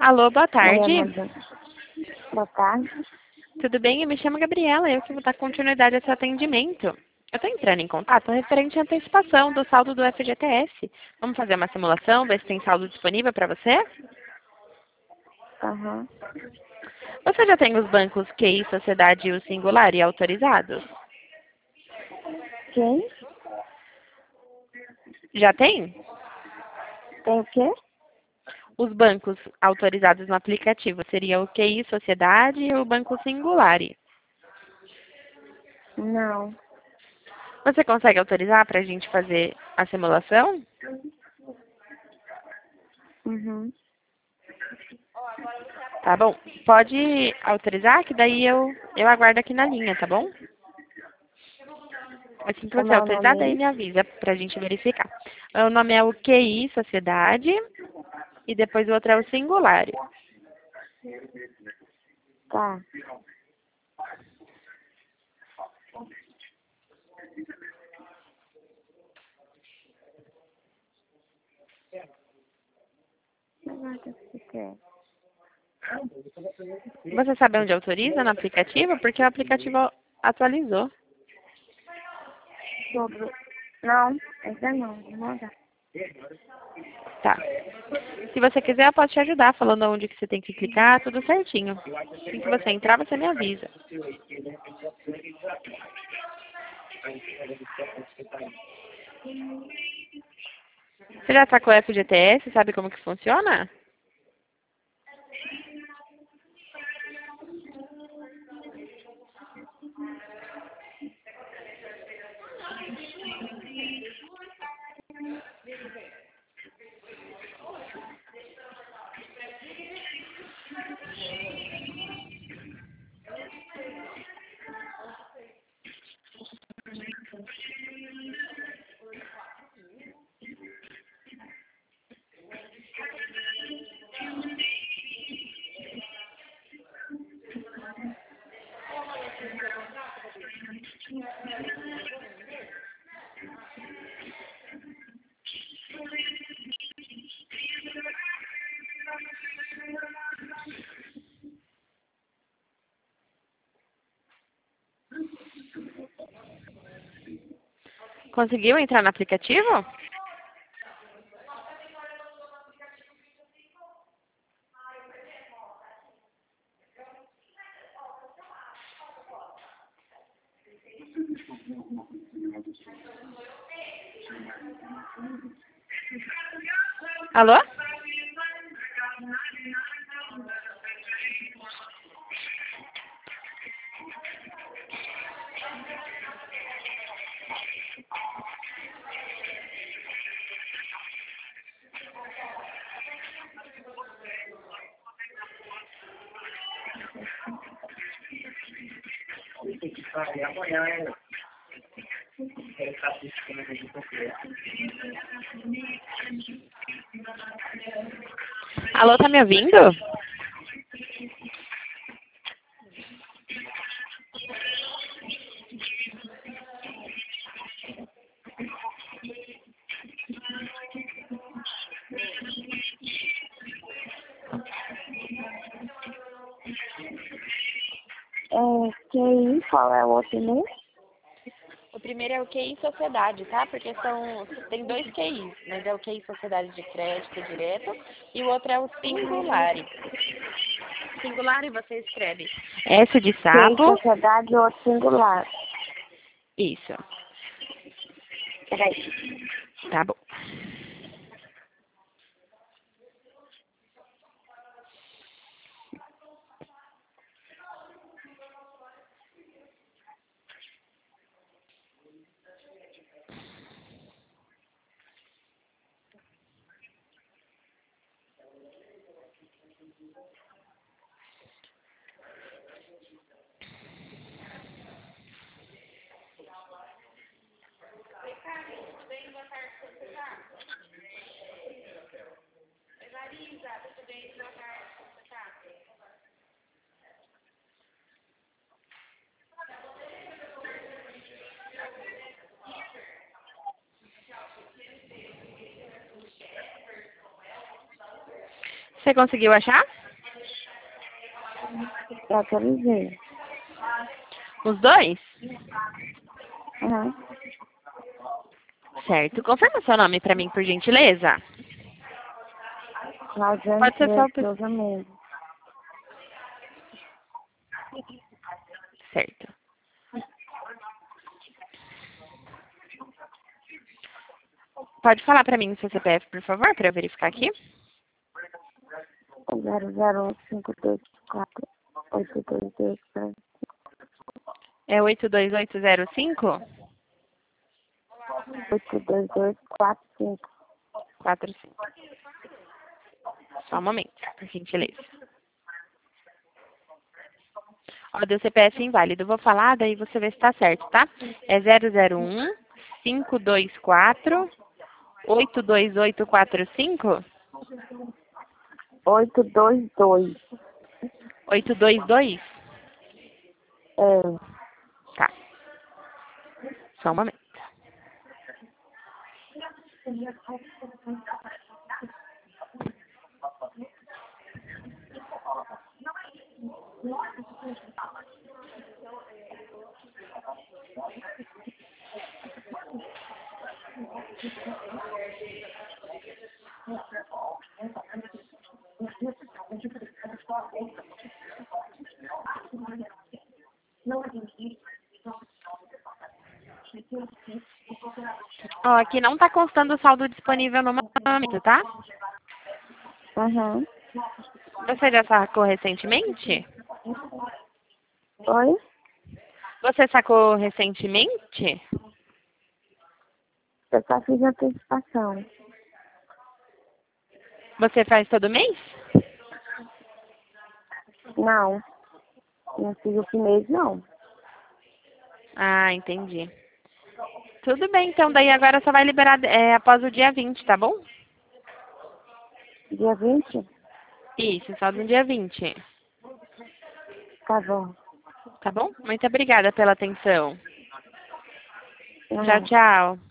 Alô, boa tarde. Boa tarde. Tudo bem? Eu me chamo Gabriela, eu que vou dar continuidade a seu atendimento. Eu estou entrando em contato referente à antecipação do saldo do FGTS. Vamos fazer uma simulação, ver se tem saldo disponível para você? Aham. Você já tem os bancos QI, Sociedade e o Singular e autorizados? Quem? Já tem? Tem o quê? Os bancos autorizados no aplicativo seria o QI, Sociedade e o Banco Singular. Não. Você consegue autorizar para a gente fazer a simulação? Uhum. Tá bom. Pode autorizar, que daí eu aguardo aqui na linha, tá bom? Assim que Como você é o autorizar, nome daí aí? me avisa pra gente verificar. O nome é o QI Sociedade e depois o outro é o Singular. Tá. O que quer? Você sabe onde autoriza no aplicativo? Porque o aplicativo atualizou. Sobre... Não, ainda não. Vou mandar. Tá. Se você quiser, eu posso te ajudar falando onde que você tem que clicar, tudo certinho. Assim que você entrar, você me avisa. Você já sacou o FGTS? Sabe como que funciona? Conseguiu entrar no aplicativo? Alô? Alô, tá me ouvindo? QI, qual é o outro mesmo? O primeiro é o QI Sociedade, tá? Porque tem dois QIs, mas é o QI Sociedade de Crédito Direto e o outro é o Singular. Singular você escreve S de QI, sapo. sociedade ou singular? Isso, Peraí. tá bom. Você conseguiu achar? Eu atualizei. Os dois? Aham. Certo. Confirma seu nome pra mim, por gentileza. Claudiane Pode ser só Freire o... Souza mesmo. Certo. Pode falar pra mim o seu CPF, por favor, pra eu verificar aqui? 001524822. É 82805? 82245. 45. Só um momento, por gentileza. Ó, deu CPF inválido. Vou falar, daí você vê se tá certo, tá? É 001 524 82845? 822. 822? É. Tá. Só um momento. Ó, aqui não tá constando o saldo disponível no momento, tá? Aham. Você já sacou recentemente? Oi? Você sacou recentemente? Eu só fiz antecipação. Você faz todo mês? Não. Não fiz o mês, não. Ah, entendi. Tudo bem, então daí agora só vai liberar após o dia 20, tá bom? Dia 20? Isso, só no dia 20. Tá bom. Tá bom? Muito obrigada pela atenção. Tchau, Aham. tchau.